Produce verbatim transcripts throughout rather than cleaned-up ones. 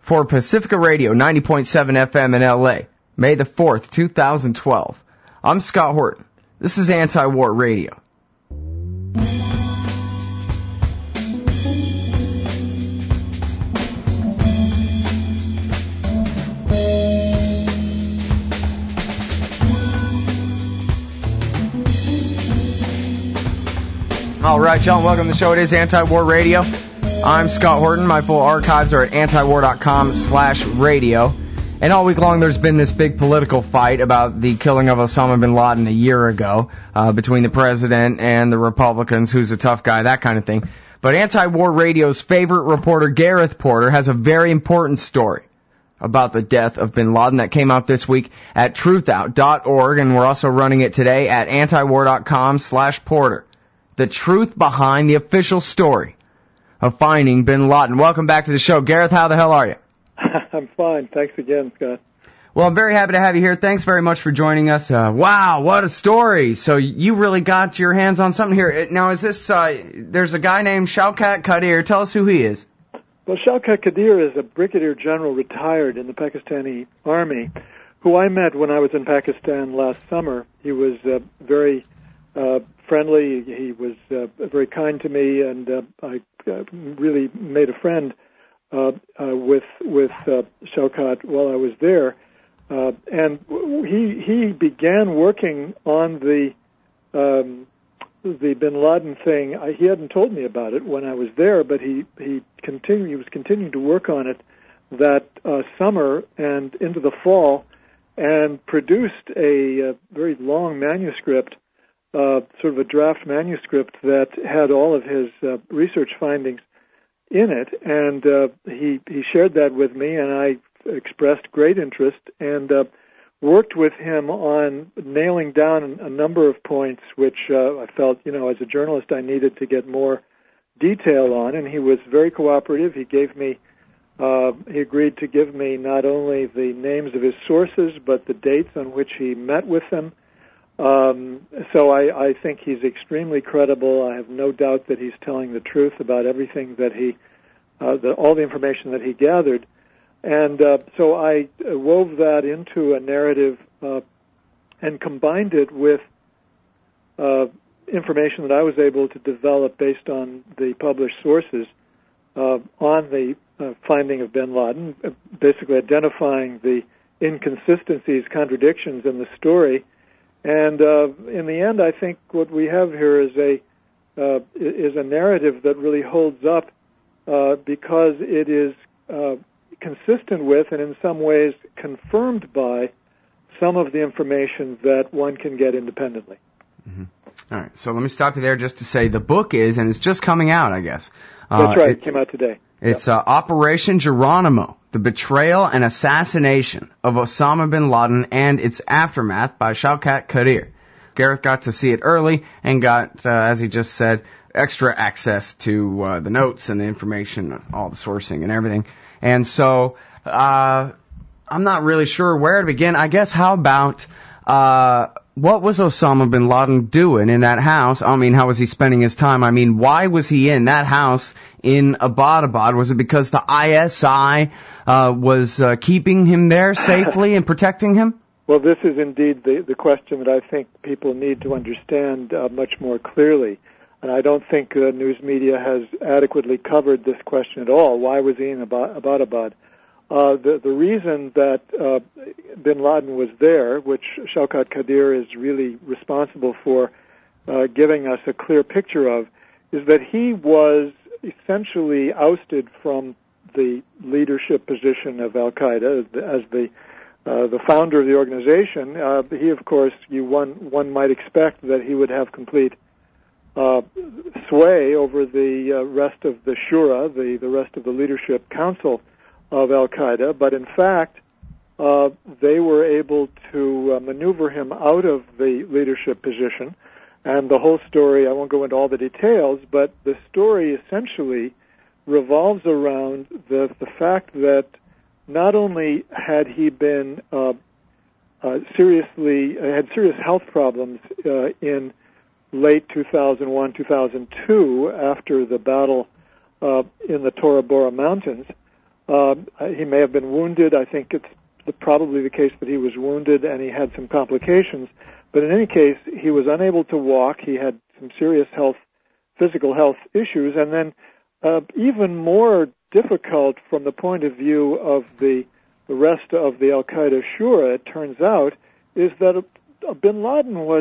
for Pacifica Radio, ninety point seven F M in L A, May the fourth, two thousand twelve. I'm Scott Horton. This is Anti-War Radio. All right, y'all, welcome to the show. It is Anti-War Radio. I'm Scott Horton. My full archives are at antiwar.com slash radio. And all week long, there's been this big political fight about the killing of Osama bin Laden a year ago uh, between the president and the Republicans, who's a tough guy, that kind of thing. But Anti-War Radio's favorite reporter, Gareth Porter, has a very important story about the death of bin Laden that came out this week at truthout dot org, and we're also running it today at antiwar.com slash porter. The truth behind the official story of finding bin Laden. Welcome back to the show. Gareth, how the hell are you? I'm fine. Thanks again, Scott. Well, I'm very happy to have you here. Thanks very much for joining us. Uh, wow, what a story. So you really got your hands on something here. Now, is this, uh, there's a guy named Shaukat Qadir. Tell us who he is. Well, Shaukat Qadir is a brigadier general retired in the Pakistani army who I met when I was in Pakistan last summer. He was uh, very uh, friendly. He was uh, very kind to me, and uh, I uh, really made a friend uh, uh, with with uh, Shaukat while I was there. Uh, and he he began working on the um, the bin Laden thing. I, he hadn't told me about it when I was there, but he he continued. He was continuing to work on it that uh, summer and into the fall, and produced a, a very long manuscript. Uh, sort of a draft manuscript that had all of his uh, research findings in it, and uh, he he shared that with me, and I expressed great interest and uh, worked with him on nailing down a number of points which uh, I felt, you know, as a journalist I needed to get more detail on, and he was very cooperative. He gave me, uh, he agreed to give me not only the names of his sources, but the dates on which he met with them. Um, so I, I think he's extremely credible. I have no doubt that he's telling the truth about everything that he, uh, the, all the information that he gathered. And uh, so I wove that into a narrative uh, and combined it with uh, information that I was able to develop based on the published sources uh, on the uh, finding of bin Laden, basically identifying the inconsistencies, contradictions in the story. And uh, in the end, I think what we have here is a uh, is a narrative that really holds up uh, because it is uh, consistent with and in some ways confirmed by some of the information that one can get independently. Mm-hmm. All right, so let me stop you there just to say the book is, and it's just coming out, I guess. Uh, That's right, it came out today. It's uh, Operation Geronimo, the Betrayal and Assassination of Osama bin Laden and Its Aftermath by Shaukat Qadir. Gareth got to see it early and got, uh, as he just said, extra access to uh, the notes and the information, all the sourcing and everything. And so uh, I'm not really sure where to begin. I guess how about uh, what was Osama bin Laden doing in that house? I mean, how was he spending his time? I mean, why was he in that house in Abbottabad? Was it because the I S I uh, was uh, keeping him there safely and protecting him? Well, this is indeed the, the question that I think people need to understand uh, much more clearly. And I don't think uh, news media has adequately covered this question at all. Why was he in Abbottabad? Uh, the, the reason that uh, bin Laden was there, which Shaukat Qadir is really responsible for uh, giving us a clear picture of, is that he was essentially ousted from the leadership position of Al-Qaeda as the uh, the founder of the organization. Uh, he, of course, you one one might expect that he would have complete uh, sway over the uh, rest of the Shura, the, the rest of the leadership council of Al-Qaeda, but in fact, uh, they were able to uh, maneuver him out of the leadership position. And the whole story, I won't go into all the details, but the story essentially revolves around the, the fact that not only had he been uh, uh, seriously, uh, had serious health problems uh, in late two thousand one, two thousand two, after the battle uh, in the Tora Bora Mountains, Uh, he may have been wounded. I think it's the, probably the case that he was wounded and he had some complications. But in any case, he was unable to walk. He had some serious health, physical health issues. And then uh, even more difficult from the point of view of the, the rest of the Al-Qaeda Shura, it turns out, is that uh, bin Laden was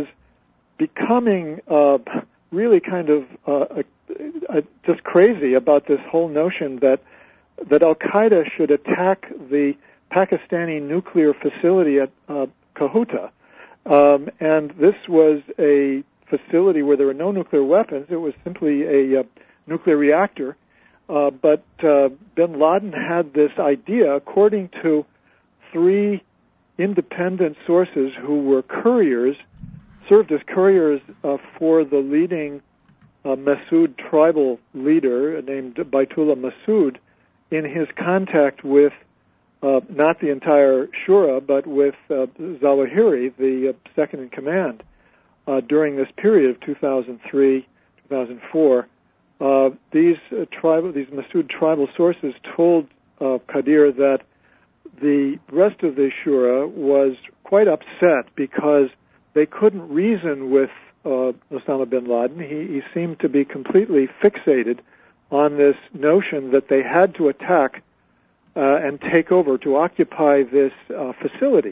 becoming uh, really kind of uh, uh, just crazy about this whole notion that that Al-Qaeda should attack the Pakistani nuclear facility at uh, Kahuta. Um, and this was a facility where there were no nuclear weapons. It was simply a uh, nuclear reactor. Uh, but uh, bin Laden had this idea, according to three independent sources who were couriers, served as couriers uh, for the leading uh, Massoud tribal leader named Baitullah Massoud, in his contact with uh, not the entire Shura, but with uh, Zawahiri, the uh, second in command, uh, during this period of two thousand three, two thousand four. Uh, these uh, tribal, these Massoud tribal sources told uh, Qadir that the rest of the Shura was quite upset because they couldn't reason with uh, Osama bin Laden. He, he seemed to be completely fixated on this notion that they had to attack uh, and take over, to occupy this uh, facility.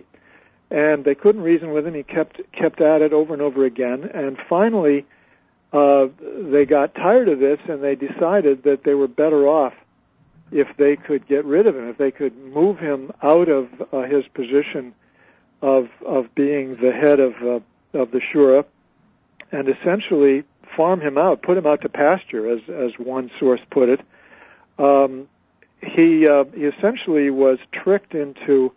And they couldn't reason with him. He kept kept at it over and over again. And finally, uh, they got tired of this, and they decided that they were better off if they could get rid of him, if they could move him out of uh, his position of of being the head of uh, of the Shura, and essentially farm him out, put him out to pasture, as as one source put it. Um, he uh, he essentially was tricked into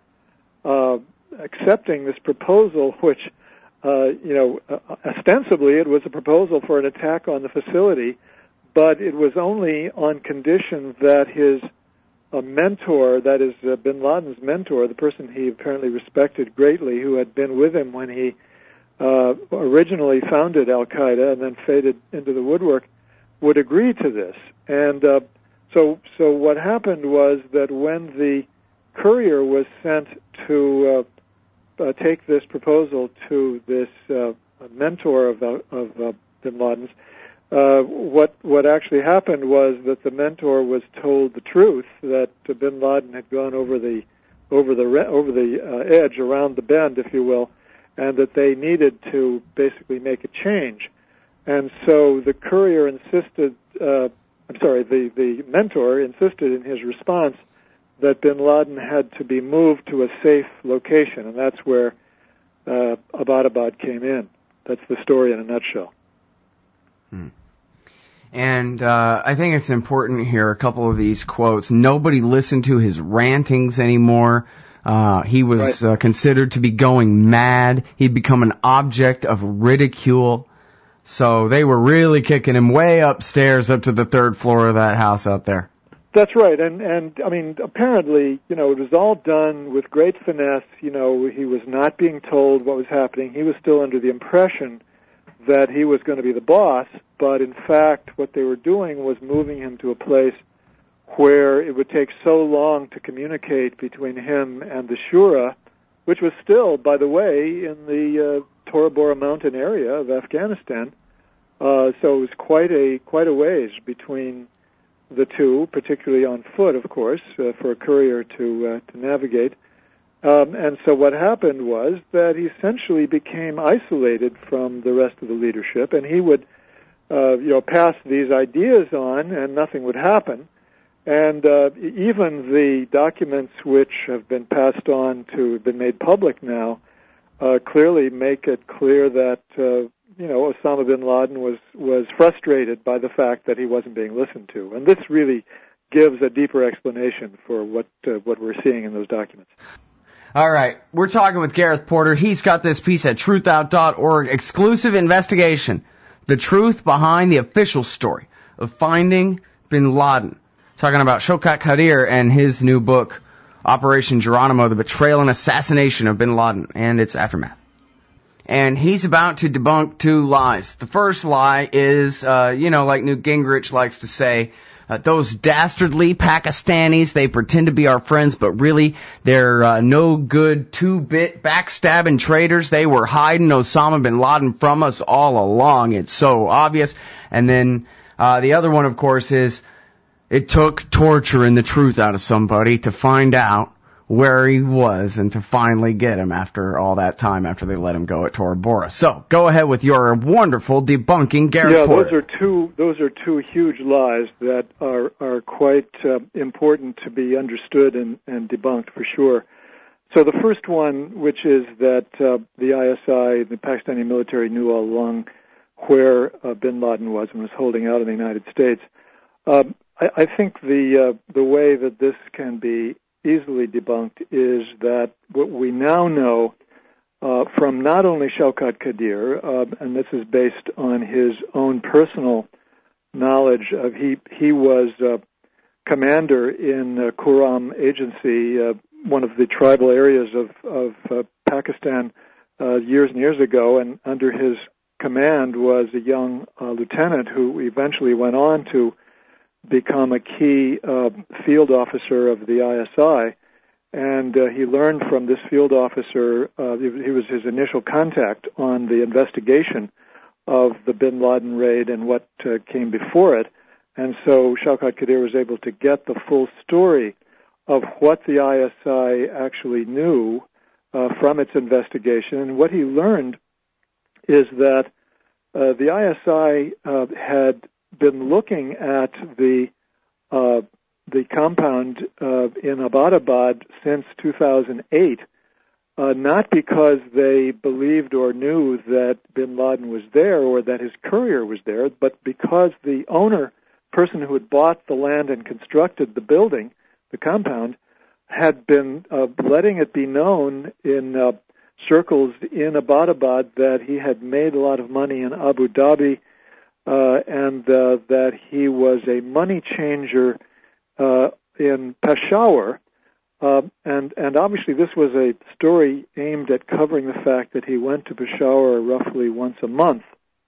uh, accepting this proposal, which uh, you know uh, ostensibly it was a proposal for an attack on the facility, but it was only on condition that his uh, mentor, that is uh, bin Laden's mentor, the person he apparently respected greatly, who had been with him when he Uh, originally founded Al-Qaeda and then faded into the woodwork, would agree to this. And uh, so so what happened was that when the courier was sent to uh, uh, take this proposal to this uh, mentor of, of uh, bin Laden's, uh, what what actually happened was that the mentor was told the truth, that uh, bin Laden had gone over the over the over the uh, edge, around the bend, if you will, and that they needed to basically make a change. And so the courier insisted, uh, I'm sorry, the, the mentor insisted in his response that bin Laden had to be moved to a safe location, and that's where uh, Abbottabad came in. That's the story in a nutshell. Hmm. And uh, I think it's important here, a couple of these quotes. Nobody listened to his rantings anymore. Uh, he was right. uh, considered to be going mad. He'd become an object of ridicule. So they were really kicking him way upstairs up to the third floor of that house out there. That's right. And, and I mean, apparently, you know, it was all done with great finesse. You know, he was not being told what was happening. He was still under the impression that he was going to be the boss. But in fact, what they were doing was moving him to a place where it would take so long to communicate between him and the Shura, which was still, by the way, in the uh, Tora Bora mountain area of Afghanistan. Uh, so it was quite a quite a ways between the two, particularly on foot, of course, uh, for a courier to uh, to navigate. Um, and so what happened was that he essentially became isolated from the rest of the leadership, and he would, uh, you know, pass these ideas on, and nothing would happen. And uh, even the documents which have been passed on to, have been made public now, uh, clearly make it clear that, uh, you know, Osama bin Laden was, was frustrated by the fact that he wasn't being listened to. And this really gives a deeper explanation for what uh, what we're seeing in those documents. All right, we're talking with Gareth Porter. He's got this piece at truth out dot org, exclusive investigation, the truth behind the official story of finding bin Laden. Talking about Shaukat Qadir and his new book, Operation Geronimo, the betrayal and assassination of bin Laden and its aftermath. And he's about to debunk two lies. The first lie is, uh, you know, like Newt Gingrich likes to say, Uh, those dastardly Pakistanis, they pretend to be our friends, but really they're uh, no good two-bit backstabbing traitors. They were hiding Osama bin Laden from us all along. It's so obvious. And then uh, the other one, of course, is it took torture and the truth out of somebody to find out where he was and to finally get him after all that time after they let him go at Tora Bora. So go ahead with your wonderful debunking, Garrett Yeah, Porter. those are two those are two huge lies that are are quite uh, important to be understood and, and debunked for sure. So the first one, which is that uh, the I S I, the Pakistani military, knew all along where uh, bin Laden was and was holding out in the United States. Um, I, I think the uh, the way that this can be easily debunked is that what we now know uh, from not only Shaukat Qadir, uh, and this is based on his own personal knowledge of he he was uh, commander in uh, Kuram Agency, uh, one of the tribal areas of of uh, Pakistan uh, years and years ago, and under his command was a young uh, lieutenant who eventually went on to become a key uh, field officer of the I S I, and uh, he learned from this field officer, uh, he was his initial contact on the investigation of the bin Laden raid and what uh, came before it, and so Shaukat Qadir was able to get the full story of what the I S I actually knew uh, from its investigation, and what he learned is that uh, the I S I uh, had been looking at the uh, the compound uh, in Abbottabad since two thousand eight, uh, not because they believed or knew that bin Laden was there or that his courier was there, but because the owner, person who had bought the land and constructed the building, the compound, had been uh, letting it be known in uh, circles in Abbottabad that he had made a lot of money in Abu Dhabi, Uh, and uh, that he was a money changer uh, in Peshawar, uh, and and obviously this was a story aimed at covering the fact that he went to Peshawar roughly once a month.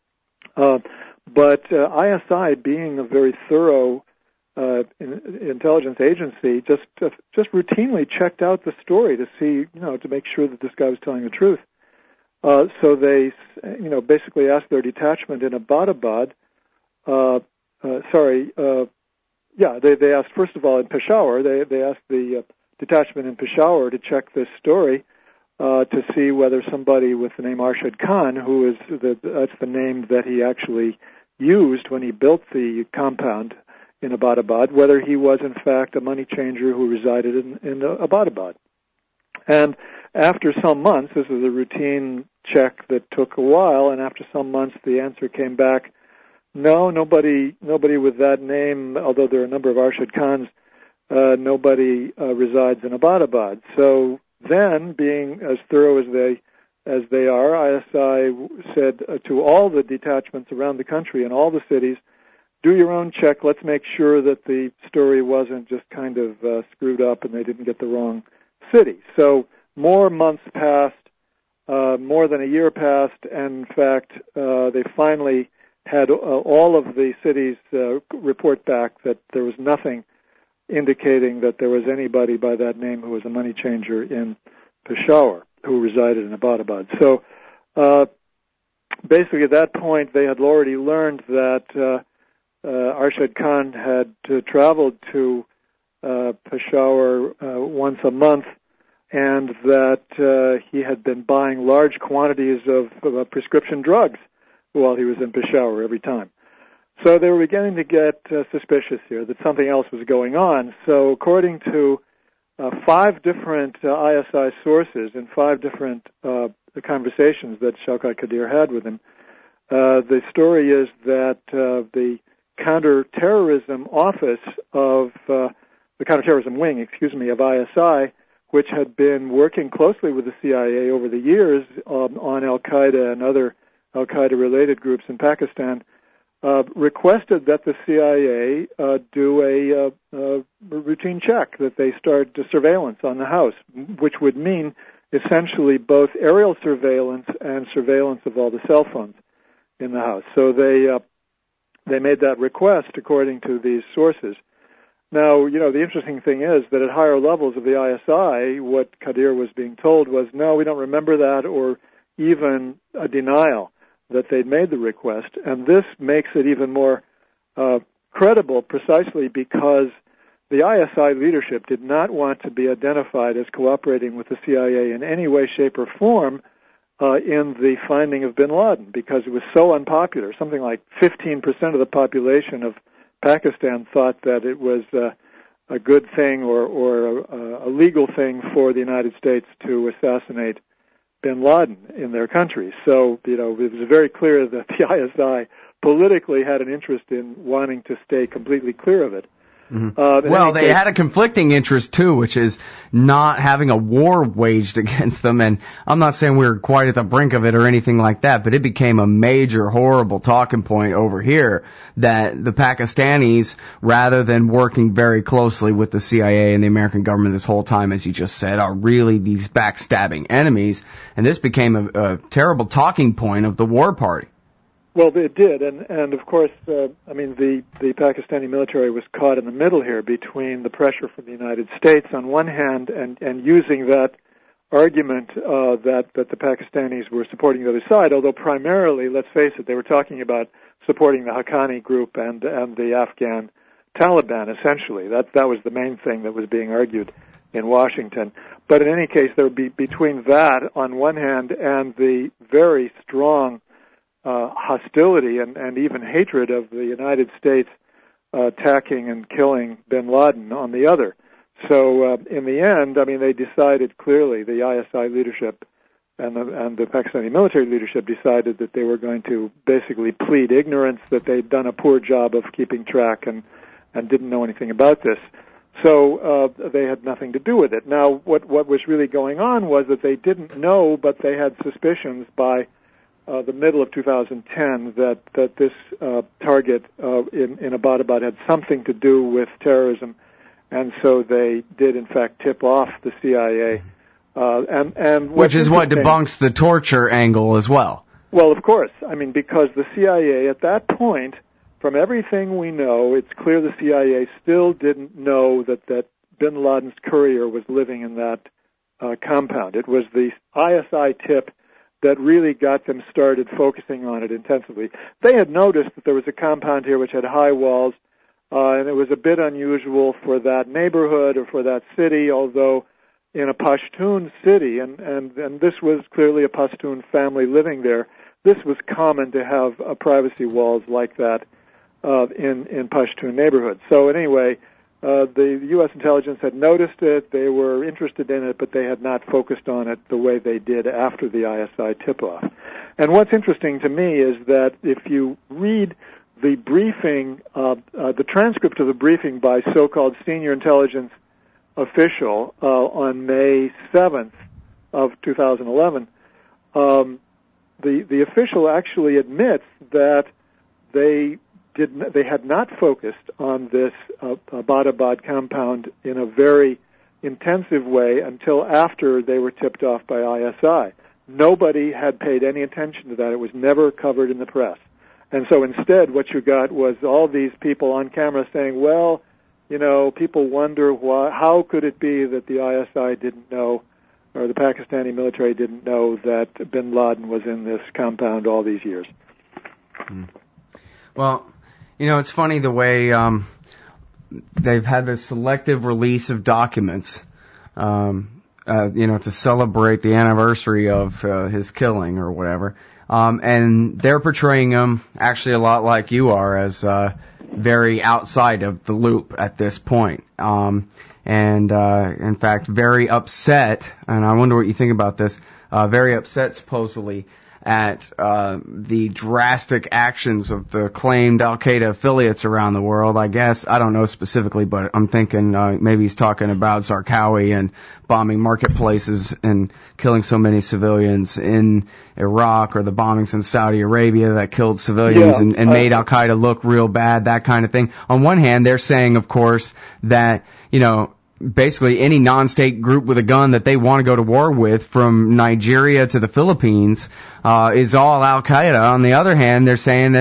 Uh, but uh, I S I, being a very thorough uh, in, intelligence agency, just uh, just routinely checked out the story to see, you know, to make sure that this guy was telling the truth. Uh, so they, you know, basically asked their detachment in Abbottabad, uh, uh, sorry, uh, yeah, they, they asked, first of all, in Peshawar, they, they asked the uh, detachment in Peshawar to check this story uh, to see whether somebody with the name Arshad Khan, who is, the, that's the name that he actually used when he built the compound in Abbottabad, whether he was, in fact, a money changer who resided in, in uh, Abbottabad. And after some months, this is a routine check that took a while, and after some months the answer came back, no, nobody nobody with that name, although there are a number of Arshad Khans, uh, nobody uh, resides in Abbottabad. So then, being as thorough as they as they are, I S I said uh, to all the detachments around the country and all the cities, do your own check. Let's make sure that the story wasn't just kind of uh, screwed up and they didn't get the wrong city. So more months passed, uh, more than a year passed, and in fact, uh, they finally had uh, all of the cities uh, report back that there was nothing indicating that there was anybody by that name who was a money changer in Peshawar who resided in Abbottabad. So uh, basically at that point, they had already learned that uh, uh, Arshad Khan had uh, traveled to uh, Peshawar uh, once a month, and that uh, he had been buying large quantities of, of uh, prescription drugs while he was in Peshawar every time. So they were beginning to get uh, suspicious here that something else was going on. So according to uh, five different uh, I S I sources and five different uh, conversations that Shaukat Qadir had with him, uh, the story is that uh, the counterterrorism office of, uh, the counterterrorism wing, excuse me, of I S I, which had been working closely with the C I A over the years um, on Al-Qaeda and other Al-Qaeda-related groups in Pakistan, uh, requested that the C I A uh, do a uh, uh, routine check, that they start surveillance on the house, which would mean essentially both aerial surveillance and surveillance of all the cell phones in the house. So they uh, they made that request according to these sources. Now, you know, the interesting thing is that at higher levels of the I S I, what Qadir was being told was, no, we don't remember that, or even a denial that they'd made the request. And this makes it even more uh, credible precisely because the I S I leadership did not want to be identified as cooperating with the C I A in any way, shape, or form uh, in the finding of bin Laden, because it was so unpopular. Something like fifteen percent of the population of Pakistan thought that it was uh, a good thing or, or a, a legal thing for the United States to assassinate bin Laden in their country. So, you know, it was very clear that the I S I politically had an interest in wanting to stay completely clear of it. Mm-hmm. Uh, well, they case, had a conflicting interest, too, which is not having a war waged against them. And I'm not saying we were quite at the brink of it or anything like that, but it became a major, horrible talking point over here that the Pakistanis, rather than working very closely with the C I A and the American government this whole time, as you just said, are really these backstabbing enemies. And this became a, a terrible talking point of the war party. Well, it did, and and of course, uh, I mean, the, the Pakistani military was caught in the middle here between the pressure from the United States on one hand and, and using that argument uh, that, that the Pakistanis were supporting the other side, although primarily, let's face it, they were talking about supporting the Haqqani group and, and the Afghan Taliban, essentially. That, that was the main thing that was being argued in Washington. But in any case, there would be between that on one hand and the very strong Uh, hostility and, and even hatred of the United States uh, attacking and killing bin Laden on the other. So uh, in the end, I mean, they decided clearly, the I S I leadership and the, and the Pakistani military leadership decided that they were going to basically plead ignorance, that they'd done a poor job of keeping track and, and didn't know anything about this. So uh, they had nothing to do with it. Now, what, what was really going on was that they didn't know, but they had suspicions by Uh, the middle of two thousand ten that that this uh, target uh, in, in Abbottabad had something to do with terrorism, and so they did in fact tip off the C I A. Uh, and and which is what debunks the torture angle as well. Well, of course, I mean, because the C I A at that point, from everything we know, it's clear the C I A still didn't know that that bin Laden's courier was living in that uh, compound. It was the I S I tip that really got them started focusing on it intensively. They had noticed that there was a compound here which had high walls, uh, and it was a bit unusual for that neighborhood or for that city, although in a Pashtun city, and, and, and this was clearly a Pashtun family living there, this was common to have uh, privacy walls like that uh, in, in Pashtun neighborhoods. So anyway, Uh, the U S intelligence had noticed it, they were interested in it, but they had not focused on it the way they did after the I S I tip-off. And what's interesting to me is that if you read the briefing, uh, uh, the transcript of the briefing by so-called senior intelligence official uh, on May seventh of two thousand eleven, um, the, the official actually admits that they Did, they had not focused on this uh, Abbottabad compound in a very intensive way until after they were tipped off by I S I. Nobody had paid any attention to that. It was never covered in the press. And so instead what you got was all these people on camera saying, well, you know, people wonder why, how could it be that the I S I didn't know, or the Pakistani military didn't know that bin Laden was in this compound all these years. Hmm. Well, you know, it's funny the way um, they've had this selective release of documents, um, uh, you know, to celebrate the anniversary of uh, his killing or whatever. Um, and they're portraying him actually a lot like you are, as uh, very outside of the loop at this point. Um, and, uh, in fact, very upset, and I wonder what you think about this, uh, very upset supposedly at uh, the drastic actions of the claimed Al-Qaeda affiliates around the world. I guess, I don't know specifically, but I'm thinking uh, maybe he's talking about Zarqawi and bombing marketplaces and killing so many civilians in Iraq, or the bombings in Saudi Arabia that killed civilians yeah, and, and made Al-Qaeda look real bad, that kind of thing. On one hand, they're saying, of course, that, you know, basically any non-state group with a gun that they want to go to war with, from Nigeria to the Philippines, uh, is all Al-Qaeda. On the other hand, they're saying that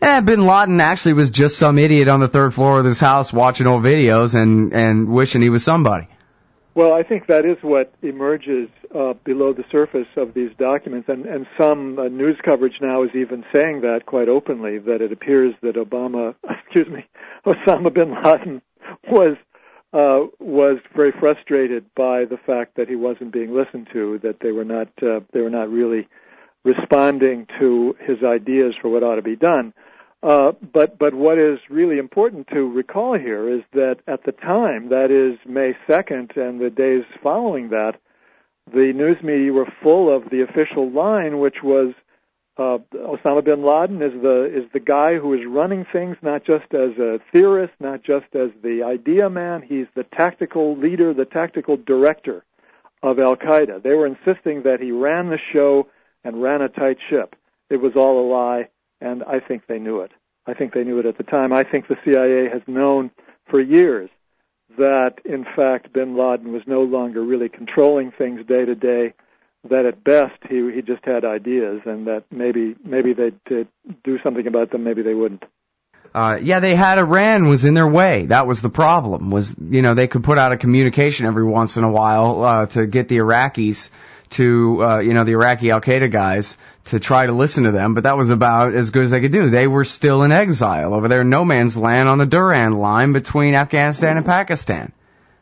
Eh, Bin Laden actually was just some idiot on the third floor of his house watching old videos and, and wishing he was somebody. Well, I think that is what emerges uh, below the surface of these documents, and, and some uh, news coverage now is even saying that quite openly, that it appears that Obama, excuse me, Osama bin Laden was uh, was very frustrated by the fact that he wasn't being listened to, that they were not uh, they were not really responding to his ideas for what ought to be done. Uh, but but what is really important to recall here is that at the time, that is May second and the days following that, the news media were full of the official line, which was uh, Osama bin Laden is the is the guy who is running things, not just as a theorist, not just as the idea man. He's the tactical leader, the tactical director of Al-Qaeda. They were insisting that he ran the show and ran a tight ship. It was all a lie. And I think they knew it. I think they knew it at the time. I think the C I A has known for years that, in fact, bin Laden was no longer really controlling things day to day, that at best he he just had ideas, and that maybe maybe they'd uh, do something about them, maybe they wouldn't. Uh, yeah, they had Iran was in their way. That was the problem, was, you know, they could put out a communication every once in a while uh, to get the Iraqis to, uh, you know, the Iraqi Al-Qaeda guys to try to listen to them, but that was about as good as they could do. They were still in exile over there in no man's land on the Durand line between Afghanistan and Pakistan.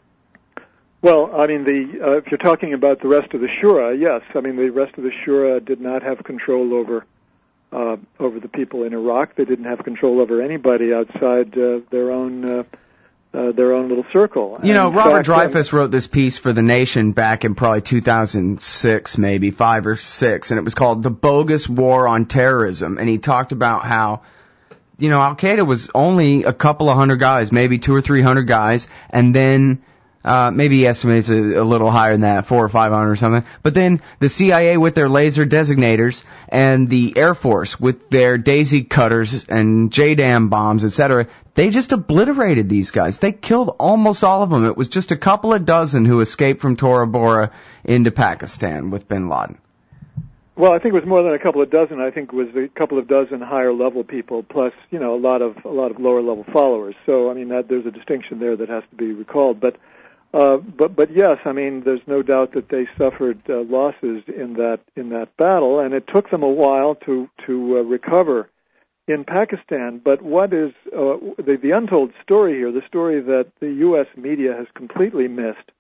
Well, I mean, the uh, if you're talking about the rest of the Shura, yes. I mean, the rest of the Shura did not have control over uh, over the people in Iraq. They didn't have control over anybody outside uh, their own uh, uh, their own little circle. You know, and Robert fact, Dreyfuss wrote this piece for The Nation back in probably two thousand six, maybe five or six, and it was called "The Bogus War on Terrorism." And he talked about how, you know, Al Qaeda was only a couple of hundred guys, maybe two or three hundred guys, and then Uh, maybe he estimates a, a little higher than that, four or five hundred or something. But then the C I A with their laser designators and the Air Force with their Daisy cutters and J DAM bombs, et cetera, they just obliterated these guys. They killed almost all of them. It was just a couple of dozen who escaped from Tora Bora into Pakistan with bin Laden. Well, I think it was more than a couple of dozen. I think it was a couple of dozen higher level people, plus, you know, a lot of a lot of lower level followers. So, I mean, that, there's a distinction there that has to be recalled. But Uh, but but yes, I mean, there's no doubt that they suffered uh, losses in that in that battle, and it took them a while to to uh, recover in Pakistan. But what is uh, the, the untold story here? The story that the U S media has completely missed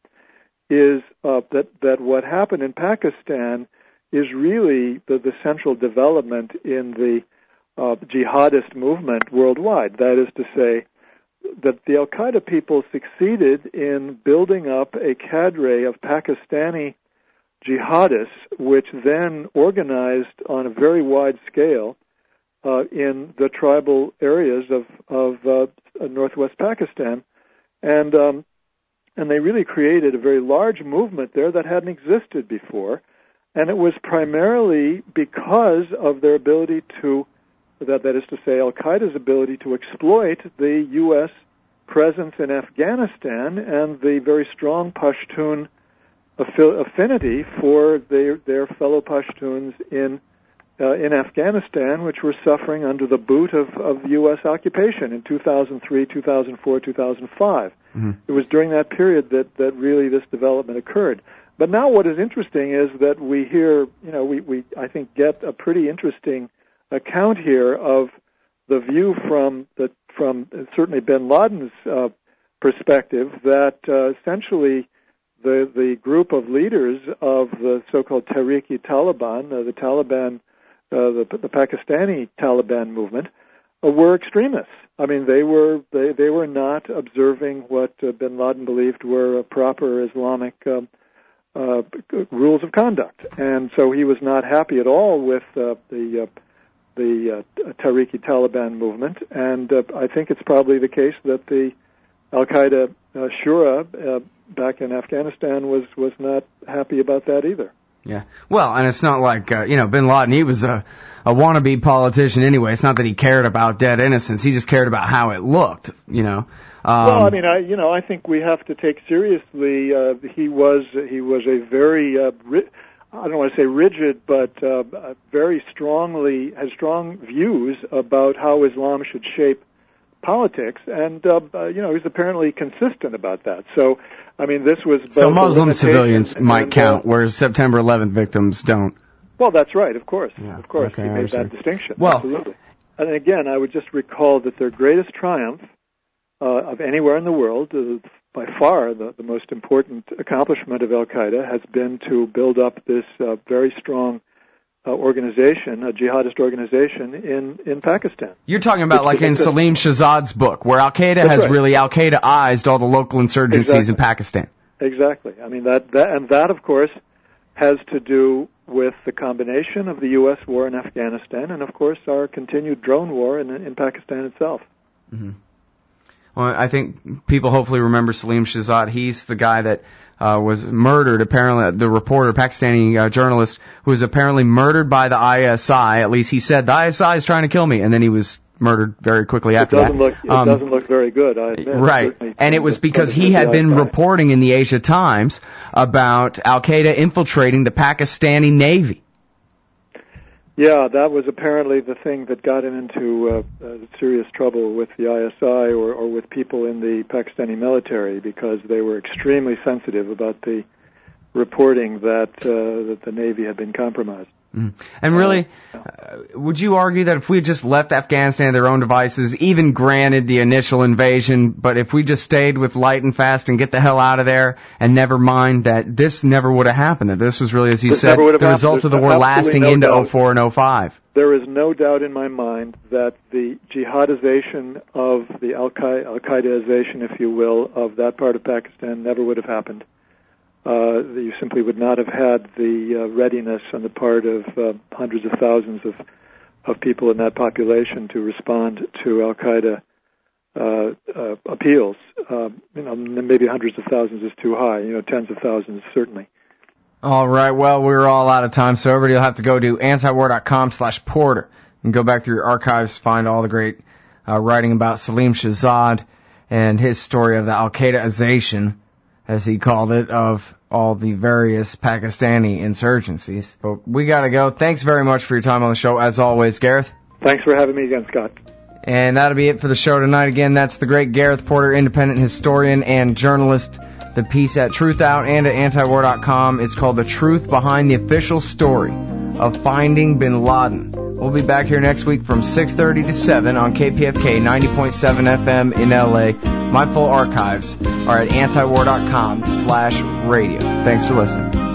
is uh, that that what happened in Pakistan is really the, the central development in the uh, jihadist movement worldwide. That is to say, that the Al-Qaeda people succeeded in building up a cadre of Pakistani jihadists, which then organized on a very wide scale uh, in the tribal areas of, of uh, northwest Pakistan. And um, and they really created a very large movement there that hadn't existed before. And it was primarily because of their ability to That, that is to say, Al-Qaeda's ability to exploit the U S presence in Afghanistan and the very strong Pashtun affinity for their, their fellow Pashtuns in uh, in Afghanistan, which were suffering under the boot of, of U S occupation in two thousand three, two thousand four, two thousand five. Mm-hmm. It was during that period that, that really this development occurred. But now what is interesting is that we hear, you know, we, we I think get a pretty interesting account here of the view from the from certainly bin Laden's uh, perspective that uh, essentially the the group of leaders of the so-called Tehrik-e-Taliban, uh, the Taliban, uh, the, the Pakistani Taliban movement, uh, were extremists. I mean, they were they they were not observing what uh, bin Laden believed were uh, proper Islamic um, uh, rules of conduct, and so he was not happy at all with uh, the uh, the uh, Tehrik-e-Taliban movement, and uh, I think it's probably the case that the Al-Qaeda uh, Shura uh, back in Afghanistan was, was not happy about that either. Yeah. Well, and it's not like, uh, you know, bin Laden, he was a, a wannabe politician anyway. It's not that he cared about dead innocents. He just cared about how it looked, you know. Um, well, I mean, I, you know, I think we have to take seriously, uh, he was, he was a very, uh, ri- I don't want to say rigid, but uh, very strongly, has strong views about how Islam should shape politics, and uh, uh, you know, he's apparently consistent about that. So, I mean, this was both so Muslim civilians and, might and, count, uh, whereas September eleventh victims don't. Well, that's right, of course, Yeah, of course, okay, he I made understand. that distinction. Well, absolutely. And again, I would just recall that their greatest triumph uh, of anywhere in the world, uh, by far the, the most important accomplishment of Al Qaeda, has been to build up this uh, very strong Uh, organization, a jihadist organization in, in Pakistan. You're talking about Which like in is a- Salim Shahzad's book, where Al-Qaeda That's has right. really Al-Qaeda-ized all the local insurgencies Exactly. in Pakistan. Exactly. I mean, that, that, and that, of course, has to do with the combination of the U S war in Afghanistan and, of course, our continued drone war in, in Pakistan itself. Mm-hmm. Well, I think people hopefully remember Salim Shahzad. He's the guy that uh, was murdered, apparently, the reporter, Pakistani uh, journalist, who was apparently murdered by the I S I. At least he said, the I S I is trying to kill me. And then he was murdered very quickly after it doesn't that. Look, it Um, doesn't look very good, I admit. Right. Certainly And it was from the because point he of had the been I S I. reporting in the Asia Times about Al-Qaeda infiltrating the Pakistani Navy. Yeah, that was apparently the thing that got him into uh, uh, serious trouble with the I S I or, or with people in the Pakistani military, because they were extremely sensitive about the reporting that uh, that the Navy had been compromised. Mm. And really, uh, would you argue that if we had just left Afghanistan to their own devices, even granted the initial invasion, but if we just stayed with light and fast and get the hell out of there, and never mind that this never would have happened, that this was really, as you This said, never would have the happened. results of the There's war absolutely lasting no into doubt. oh four and oh five. There is no doubt in my mind that the jihadization of the Al-Qaeda, Al-Qaedaization, if you will, of that part of Pakistan never would have happened. Uh, you simply would not have had the uh, readiness on the part of uh, hundreds of thousands of, of people in that population to respond to Al-Qaeda uh, uh, appeals. Uh, you know, maybe hundreds of thousands is too high. You know, tens of thousands certainly. All right, well, we're all out of time, so everybody will have to go to antiwar.com slash porter and go back through your archives, find all the great uh, writing about Salim Shahzad and his story of the Al-Qaedaization, as he called it, of all the various Pakistani insurgencies. But we gotta go. Thanks very much for your time on the show, as always, Gareth. Thanks for having me again, Scott. And that'll be it for the show tonight. Again, that's the great Gareth Porter, independent historian and journalist. The piece at Truthout and at antiwar dot com is called The Truth Behind the Official Story of Finding Bin Laden. We'll be back here next week from six thirty to seven on K P F K ninety point seven F M in L A. My full archives are at antiwar dot com slash radio. Thanks for listening.